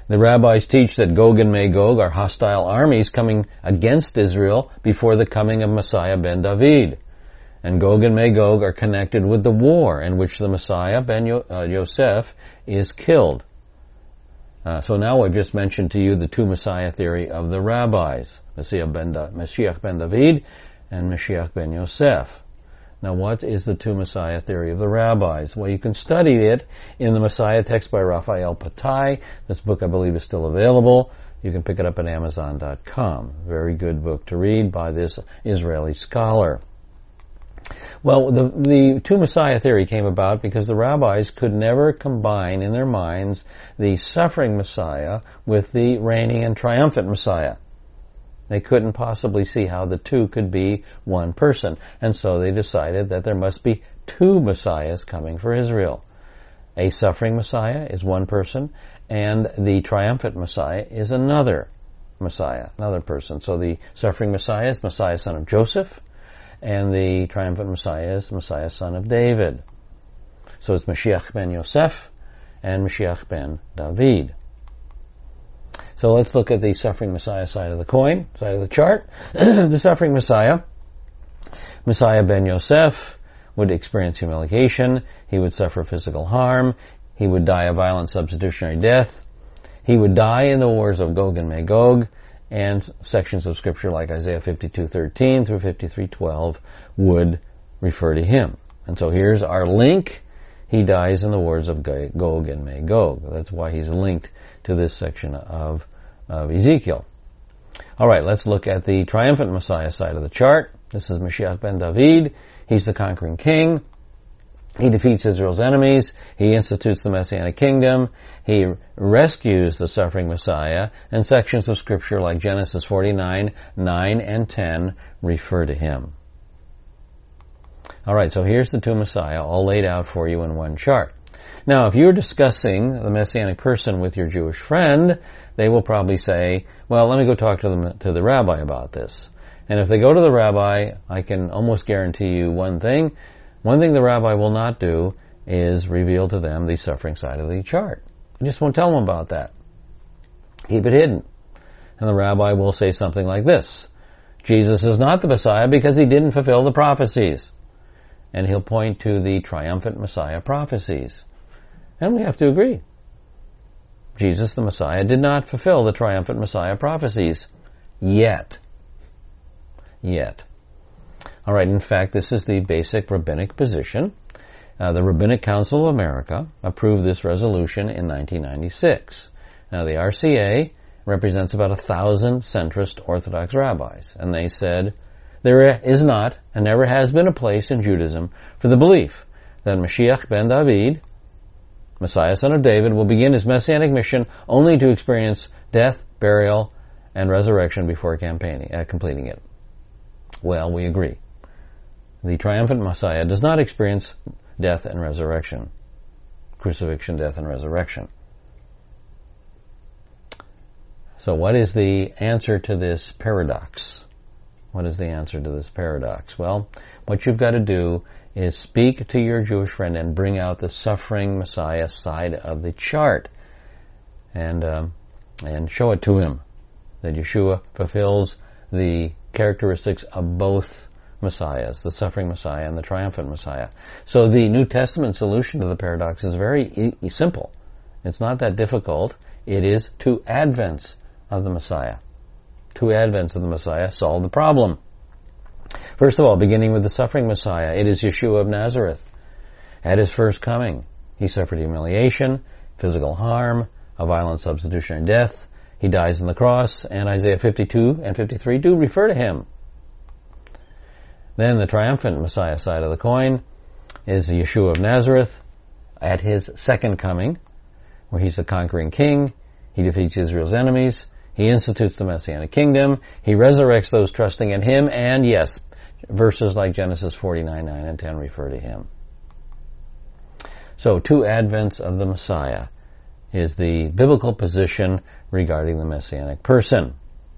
The rabbis teach that Gog and Magog are hostile armies coming against Israel before the coming of Messiah ben David. And Gog and Magog are connected with the war in which the Messiah ben Yo- uh, Yosef is killed. Uh, so now I've just mentioned to you the two Messiah theory of the rabbis, Messiah ben da- Mashiach ben David and Mashiach ben Yosef. Now, what is the two Messiah theory of the rabbis? Well, you can study it in the Messiah text by Raphael Patai. This book, I believe, is still available. You can pick it up at amazon dot com. Very good book to read by this Israeli scholar. Well, the, the two Messiah theory came about because the rabbis could never combine in their minds the suffering Messiah with the reigning and triumphant Messiah. They couldn't possibly see how the two could be one person. And so they decided that there must be two Messiahs coming for Israel. A suffering Messiah is one person, and the triumphant Messiah is another Messiah, another person. So the suffering Messiah is Messiah son of Joseph, and the triumphant Messiah is Messiah son of David. So it's Mashiach ben Yosef and Mashiach ben David. So let's look at the suffering Messiah side of the coin, side of the chart. The suffering Messiah, Messiah ben Yosef, would experience humiliation. He would suffer physical harm. He would die a violent substitutionary death. He would die in the wars of Gog and Magog, and sections of Scripture like Isaiah fifty-two thirteen through fifty-three twelve would refer to him. And so here's our link. He dies in the wars of Gog and Magog. That's why he's linked to this section of, of Ezekiel. All right, let's look at the triumphant Messiah side of the chart. This is Mashiach ben David. He's the conquering king. He defeats Israel's enemies. He institutes the Messianic kingdom. He rescues the suffering Messiah. And sections of Scripture like Genesis forty-nine, nine, and ten refer to him. All right, so here's the two Messiah all laid out for you in one chart. Now, if you're discussing the Messianic person with your Jewish friend, they will probably say, well, let me go talk to them, to the rabbi about this. And if they go to the rabbi, I can almost guarantee you one thing. One thing the rabbi will not do is reveal to them the suffering side of the chart. You just won't tell them about that. Keep it hidden. And the rabbi will say something like this: Jesus is not the Messiah because he didn't fulfill the prophecies. And he'll point to the triumphant Messiah prophecies. And we have to agree. Jesus, the Messiah, did not fulfill the triumphant Messiah prophecies. Yet. Yet. All right, in fact, this is the basic rabbinic position. Uh, the Rabbinic Council of America approved this resolution in nineteen ninety-six. Now, the R C A represents about a thousand centrist Orthodox rabbis, and they said, there is not and never has been a place in Judaism for the belief that Mashiach ben David, Messiah son of David, will begin his messianic mission only to experience death, burial, and resurrection before campaigning, uh, completing it. Well, we agree. The triumphant Messiah does not experience death and resurrection. Crucifixion, death, and resurrection. So what is the answer to this paradox? What is the answer to this paradox? Well, what you've got to do is speak to your Jewish friend and bring out the suffering Messiah side of the chart, and um, and show it to him that Yeshua fulfills the characteristics of both Messiahs, the suffering Messiah and the triumphant Messiah. So the New Testament solution to the paradox is very e- simple. It's not that difficult. It is two advents of the Messiah. Two advents of the Messiah solve the problem. First of all, beginning with the suffering Messiah, it is Yeshua of Nazareth. At his first coming, he suffered humiliation, physical harm, a violent substitutionary death. He dies on the cross, and Isaiah fifty-two and fifty-three do refer to him. Then the triumphant Messiah side of the coin is Yeshua of Nazareth at his second coming, where he's the conquering king. He defeats Israel's enemies. He institutes the Messianic kingdom. He resurrects those trusting in him. And yes, verses like Genesis forty-nine, nine, and ten refer to him. So two advents of the Messiah is the biblical position regarding the Messianic person.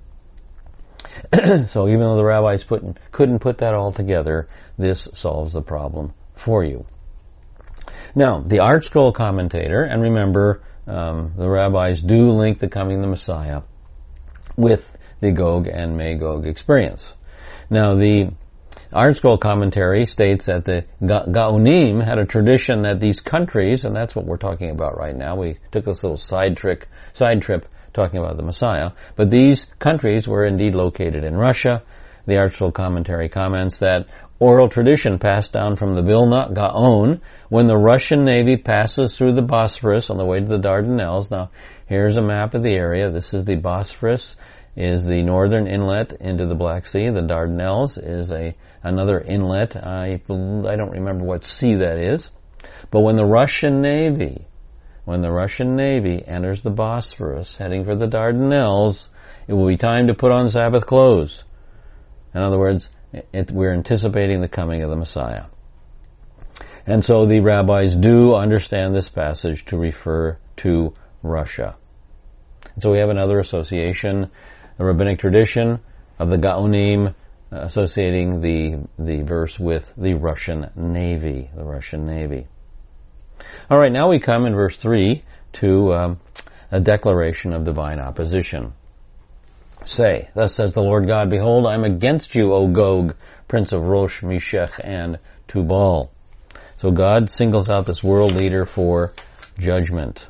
So even though the rabbis put, couldn't put that all together, this solves the problem for you. Now, the Art Scroll commentator, and remember, um, the rabbis do link the coming of the Messiah with the Gog and Magog experience. Now, the Art Scroll commentary states that the Ga- Gaonim had a tradition that these countries, and that's what we're talking about right now. We took this little side trick, side trip talking about the Messiah, but these countries were indeed located in Russia. The Art Scroll commentary comments that oral tradition passed down from the Vilna Gaon when the Russian Navy passes through the Bosphorus on the way to the Dardanelles. Now, here's a map of the area. This is the Bosphorus, is the northern inlet into the Black Sea. The Dardanelles is a another inlet. I I don't remember what sea that is. But when the Russian Navy, when the Russian Navy enters the Bosphorus, heading for the Dardanelles, it will be time to put on Sabbath clothes. In other words, it, we're anticipating the coming of the Messiah. And so the rabbis do understand this passage to refer to Russia. And so we have another association, the rabbinic tradition of the Gaonim, uh, associating the the verse with the Russian Navy, the Russian Navy. All right, now we come in verse three to um, a declaration of divine opposition. Say, thus says the Lord God, behold, I am against you, O Gog, prince of Rosh, Meshech, and Tubal. So God singles out this world leader for judgment.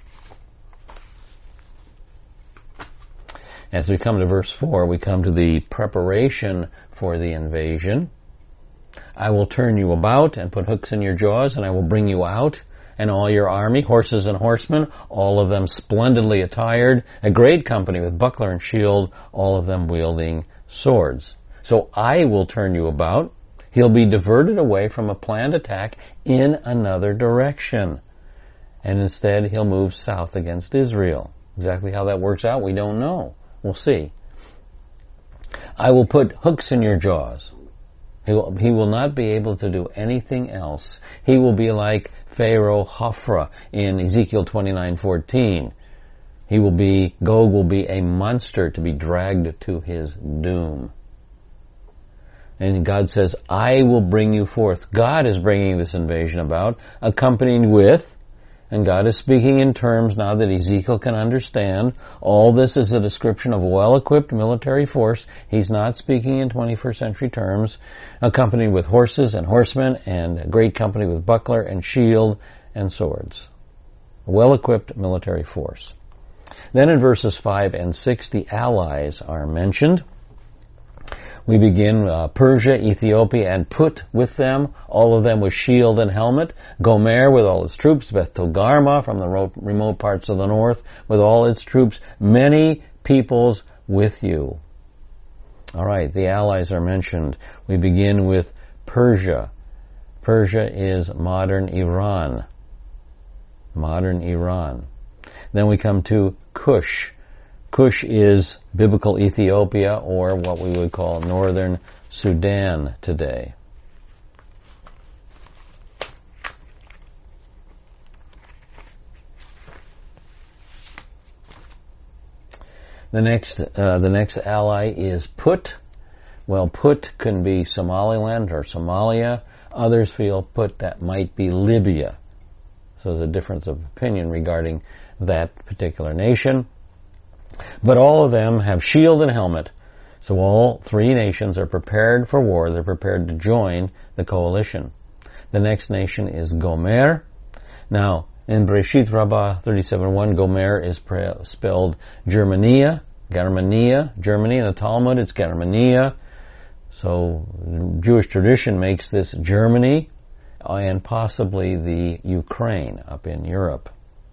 As we come to verse four, we come to the preparation for the invasion. I will turn you about and put hooks in your jaws, and I will bring you out, and all your army, horses and horsemen, all of them splendidly attired, a great company with buckler and shield, all of them wielding swords. So I will turn you about. He'll be diverted away from a planned attack in another direction. And instead, he'll move south against Israel. Exactly how that works out, we don't know. We'll see. I will put hooks in your jaws. He will, he will not be able to do anything else. He will be like Pharaoh Hophra in Ezekiel twenty-nine fourteen. He will be, Gog will be a monster to be dragged to his doom. And God says, I will bring you forth. God is bringing this invasion about, accompanied with, and God is speaking in terms now that Ezekiel can understand. All this is a description of well-equipped military force. He's not speaking in twenty-first century terms. Accompanied with horses and horsemen and a great company with buckler and shield and swords. A well-equipped military force. Then in verses five and six, the allies are mentioned. We begin uh, Persia, Ethiopia, and Put with them, all of them with shield and helmet. Gomer with all its troops. Beth Togarma from the ro- remote parts of the north with all its troops. Many peoples with you. All right, the allies are mentioned. We begin with Persia. Persia is modern Iran. Modern Iran. Then we come to Cush. Cush is biblical Ethiopia, or what we would call northern Sudan today. The next, uh, the next ally is Put. Well, Put can be Somaliland or Somalia. Others feel Put that might be Libya. So there's a difference of opinion regarding that particular nation. But all of them have shield and helmet. So all three nations are prepared for war. They're prepared to join the coalition. The next nation is Gomer. Now, in Breshit Rabbah thirty-seven one, Gomer is pre- spelled Germania, Germania, Germany. In the Talmud, it's Germania. So Jewish tradition makes this Germany and possibly the Ukraine up in Europe.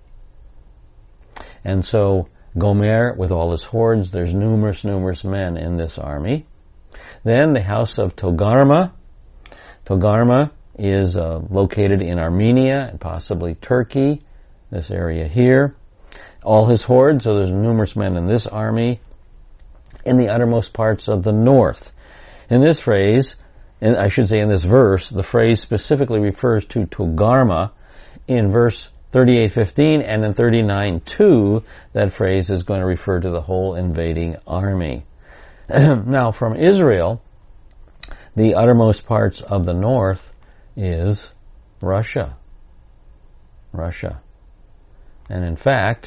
And so Gomer, with all his hordes, there's numerous, numerous men in this army. Then the house of Togarma. Togarma is uh, located in Armenia and possibly Turkey, this area here. All his hordes, so there's numerous men in this army, in the uttermost parts of the north. In this phrase, and I should say in this verse, the phrase specifically refers to Togarma. In verse thirty-eight fifteen and in thirty-nine two, that phrase is going to refer to the whole invading army. Now, from Israel, the uttermost parts of the north is Russia. Russia. And in fact,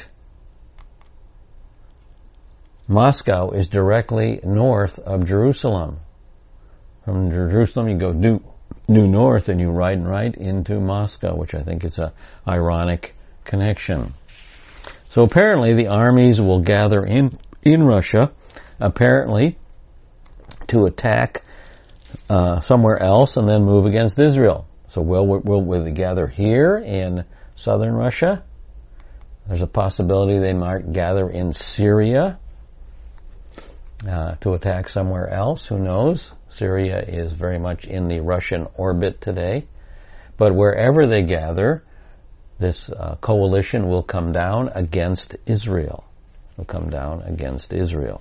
Moscow is directly north of Jerusalem. From Jerusalem, you go due, due north and you ride right into Moscow, which I think is a ironic connection. So apparently the armies will gather in, in Russia, apparently to attack uh, somewhere else and then move against Israel. So will, will, will they gather here in southern Russia? There's a possibility they might gather in Syria uh, to attack somewhere else. Who knows? Syria is very much in the Russian orbit today. But wherever they gather, this uh, coalition will come down against Israel. Will come down against Israel.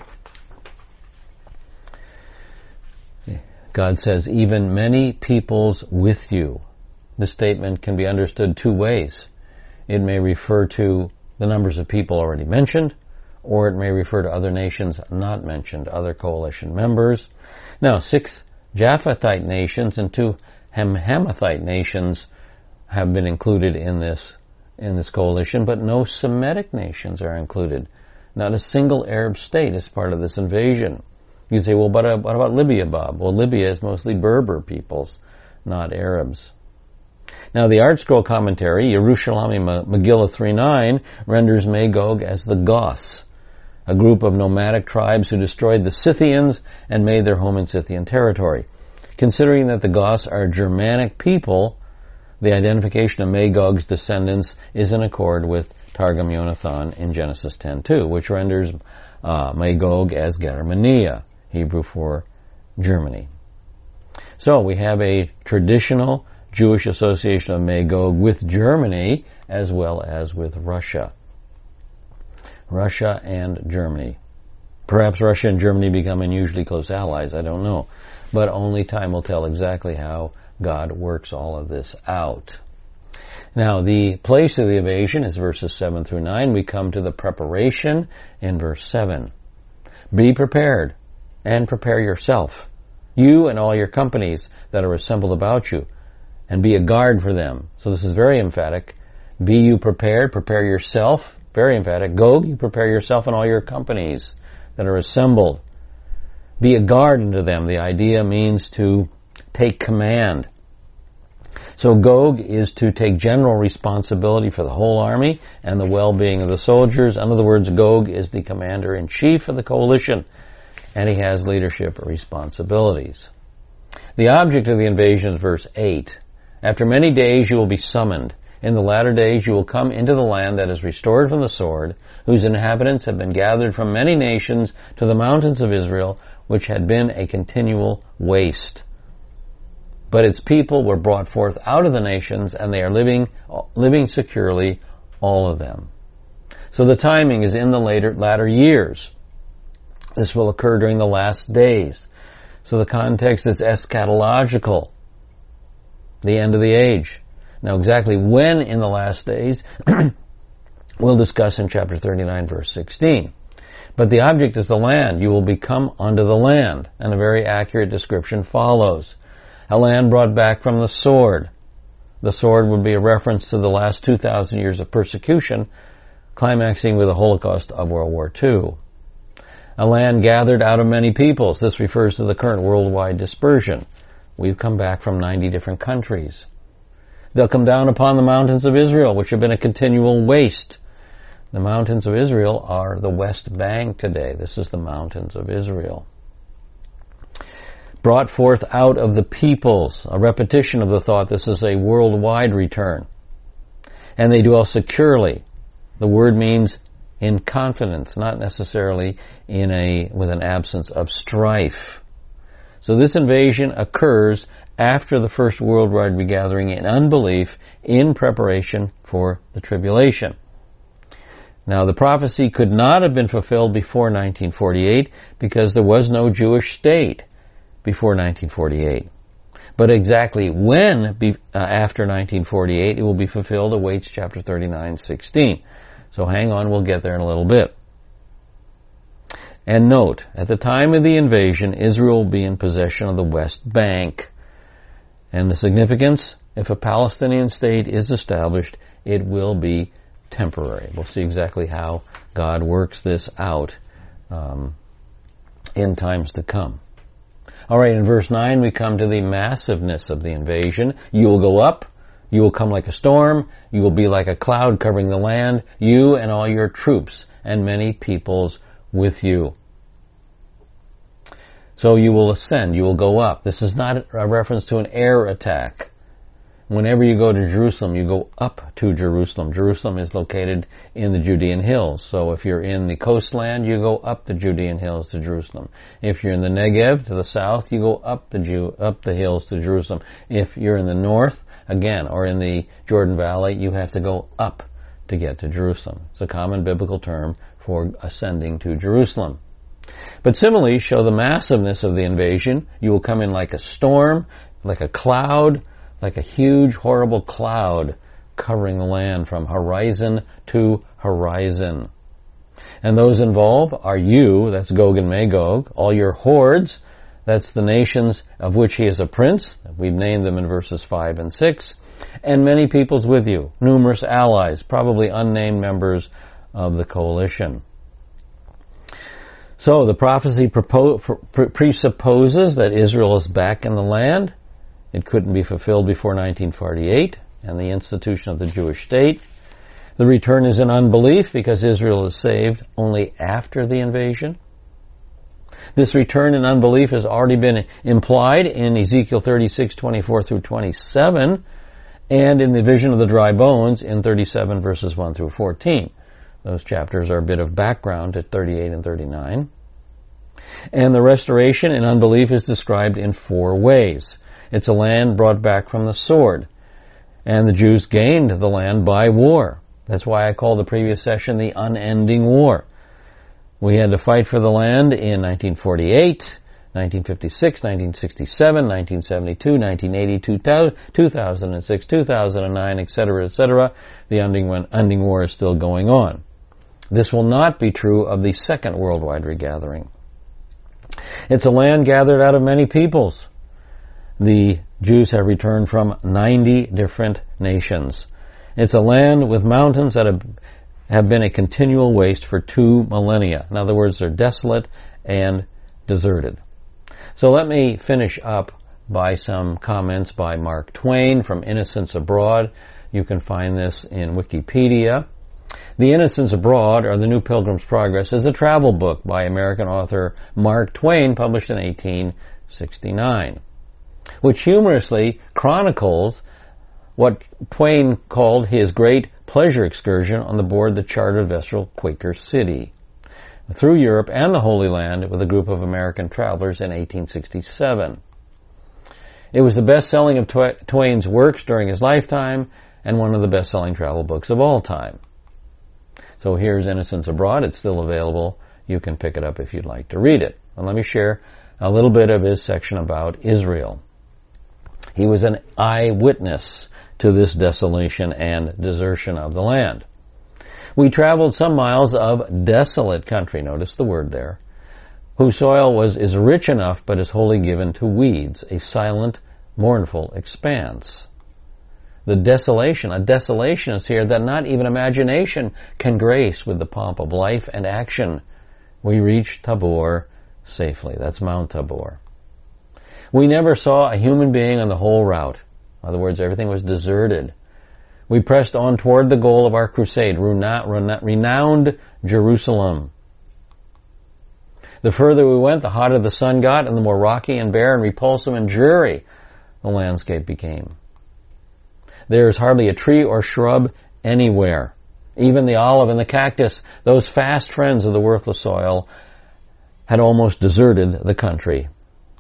God says, even many peoples with you. This statement can be understood two ways. It may refer to the numbers of people already mentioned, or it may refer to other nations not mentioned, other coalition members. Now, six Japhetite nations and two Hamathite nations have been included in this in this coalition, but no Semitic nations are included. Not a single Arab state is part of this invasion. You say, well, but uh, what about Libya, Bob? Well, Libya is mostly Berber peoples, not Arabs. Now, the Art Scroll commentary, Yerushalmi Megillah three nine, renders Magog as the Goths, a group of nomadic tribes who destroyed the Scythians and made their home in Scythian territory. Considering that the Goths are Germanic people, the identification of Magog's descendants is in accord with Targum Yonathan in Genesis ten two, which renders uh, Magog as Germania, Hebrew for Germany. So we have a traditional Jewish association of Magog with Germany as well as with Russia. Russia and Germany. Perhaps Russia and Germany become unusually close allies, I don't know. But only time will tell exactly how God works all of this out. Now, the place of the invasion is verses seven through nine. We come to the preparation in verse seven. Be prepared and prepare yourself, you and all your companies that are assembled about you, and be a guard for them. So this is very emphatic. Be you prepared, prepare yourself. Very emphatic. Go, you prepare yourself and all your companies that are assembled. Be a guard unto them. The idea means to take command. So Gog is to take general responsibility for the whole army and the well-being of the soldiers. In other words, Gog is the commander-in-chief of the coalition, and he has leadership responsibilities. The object of the invasion is verse eight. After many days you will be summoned. In the latter days you will come into the land that is restored from the sword, whose inhabitants have been gathered from many nations to the mountains of Israel, which had been a continual waste. But its people were brought forth out of the nations, and they are living living securely, all of them. So the timing is in the later latter years. This will occur during the last days. So the context is eschatological, the end of the age. Now exactly when in the last days, we'll discuss in chapter thirty-nine, verse sixteen. But the object is the land. You will become unto the land. And a very accurate description follows. A land brought back from the sword. The sword would be a reference to the last two thousand years of persecution, climaxing with the Holocaust of World War Two. A land gathered out of many peoples. This refers to the current worldwide dispersion. We've come back from ninety different countries. They'll come down upon the mountains of Israel, which have been a continual waste. The mountains of Israel are the West Bank today. This is the mountains of Israel. Brought forth out of the peoples, a repetition of the thought this is a worldwide return. And they dwell securely. The word means in confidence, not necessarily in a with an absence of strife. So this invasion occurs after the first worldwide regathering in unbelief in preparation for the tribulation. Now the prophecy could not have been fulfilled before nineteen forty-eight because there was no Jewish state before nineteen forty-eight. But exactly when be, uh, after nineteen forty-eight it will be fulfilled awaits chapter thirty-nine sixteen. So hang on, we'll get there in a little bit. And note, at the time of the invasion, Israel will be in possession of the West Bank. And the significance, if a Palestinian state is established, it will be temporary. We'll see exactly how God works this out um, in times to come. All right, in verse nine we come to the massiveness of the invasion. You will go up, you will come like a storm, you will be like a cloud covering the land, you and all your troops, and many peoples with you. So you will ascend, you will go up. This is not a reference to an air attack. Whenever you go to Jerusalem, you go up to Jerusalem. Jerusalem is located in the Judean hills. So if you're in the coastland, you go up the Judean hills to Jerusalem. If you're in the Negev to the south, you go up the Ju- up the hills to Jerusalem. If you're in the north, again, or in the Jordan Valley, you have to go up to get to Jerusalem. It's a common biblical term for ascending to Jerusalem. But similarly, show the massiveness of the invasion. You will come in like a storm, like a cloud, like a huge, horrible cloud covering the land from horizon to horizon. And those involved are you, that's Gog and Magog, all your hordes, that's the nations of which he is a prince, we've named them in verses five and six, and many peoples with you, numerous allies, probably unnamed members of the coalition. So the prophecy prepo- presupposes that Israel is back in the land. It couldn't be fulfilled before nineteen forty-eight and the institution of the Jewish state. The return is in unbelief because Israel is saved only after the invasion. This return in unbelief has already been implied in Ezekiel thirty-six, twenty-four through twenty-seven, and in the vision of the dry bones in thirty-seven verses one through fourteen. Those chapters are a bit of background at thirty-eight and thirty-nine. And the restoration in unbelief is described in four ways. It's a land brought back from the sword. And the Jews gained the land by war. That's why I called the previous session the unending war. We had to fight for the land in nineteen forty-eight, nineteen fifty-six, nineteen sixty-seven, nineteen seventy-two, nineteen eighty, two thousand six, two thousand nine, et cetera, et cetera. The unending war is still going on. This will not be true of the second worldwide regathering. It's a land gathered out of many peoples. The Jews have returned from ninety different nations. It's a land with mountains that have, have been a continual waste for two millennia. In other words, they're desolate and deserted. So let me finish up by some comments by Mark Twain from Innocents Abroad. You can find this in Wikipedia. The Innocents Abroad, or The New Pilgrim's Progress, is a travel book by American author Mark Twain, published in eighteen sixty-nine, which humorously chronicles what Twain called his great pleasure excursion on the board the chartered vessel Quaker City through Europe and the Holy Land with a group of American travelers in eighteen sixty-seven. It was the best-selling of Twain's works during his lifetime and one of the best-selling travel books of all time. So here's Innocents Abroad. It's still available. You can pick it up if you'd like to read it. And let me share a little bit of his section about Israel. He was an eyewitness to this desolation and desertion of the land. We traveled some miles of desolate country, notice the word there, whose soil was is rich enough but is wholly given to weeds, a silent, mournful expanse. The desolation, a desolation is here that not even imagination can grace with the pomp of life and action. We reached Tabor safely. That's Mount Tabor. We never saw a human being on the whole route. In other words, everything was deserted. We pressed on toward the goal of our crusade, renowned Jerusalem. The further we went, the hotter the sun got, and the more rocky and bare and repulsive and dreary the landscape became. There is hardly a tree or shrub anywhere. Even the olive and the cactus, those fast friends of the worthless soil, had almost deserted the country.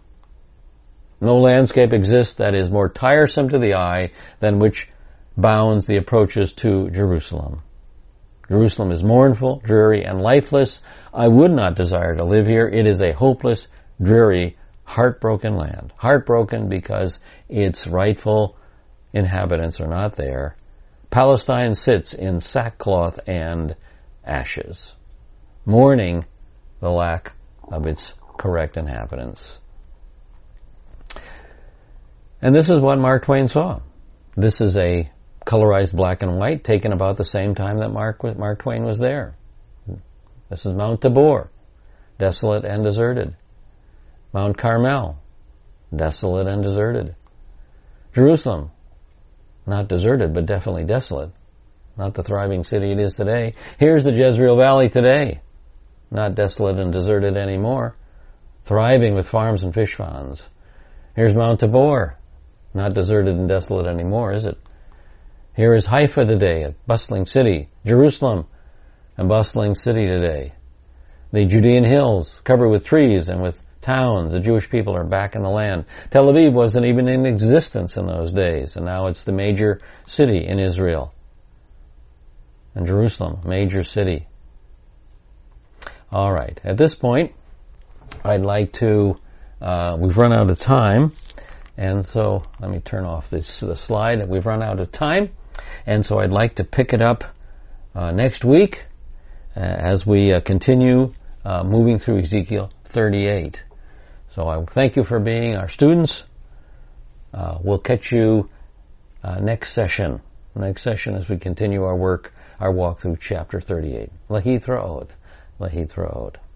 No landscape exists that is more tiresome to the eye than which bounds the approaches to Jerusalem. Jerusalem is mournful, dreary, and lifeless. I would not desire to live here. It is a hopeless, dreary, heartbroken land. Heartbroken because its rightful inhabitants are not there. Palestine sits in sackcloth and ashes, mourning the lack of its correct inhabitants. And this is what Mark Twain saw. This is a colorized black and white, taken about the same time that Mark, Mark Twain was there. This is Mount Tabor, desolate and deserted. Mount Carmel, desolate and deserted. Jerusalem, not deserted, but definitely desolate. Not the thriving city it is today. Here's the Jezreel Valley today. Not desolate and deserted anymore. Thriving with farms and fish ponds. Here's Mount Tabor. Not deserted and desolate anymore, is it? Here is Haifa today, a bustling city. Jerusalem, a bustling city today. The Judean hills, covered with trees and with towns. The Jewish people are back in the land. Tel Aviv wasn't even in existence in those days, and now it's the major city in Israel. And Jerusalem, major city. All right. At this point, I'd like to, uh, we've run out of time, and so let me turn off this the slide. We've run out of time, and so I'd like to pick it up uh, next week uh, as we uh, continue uh, moving through Ezekiel thirty-eight. So I thank you for being our students. Uh, we'll catch you uh, next session. Next session as we continue our work, our walk through chapter thirty-eight. Lahithraot. Lahithraot.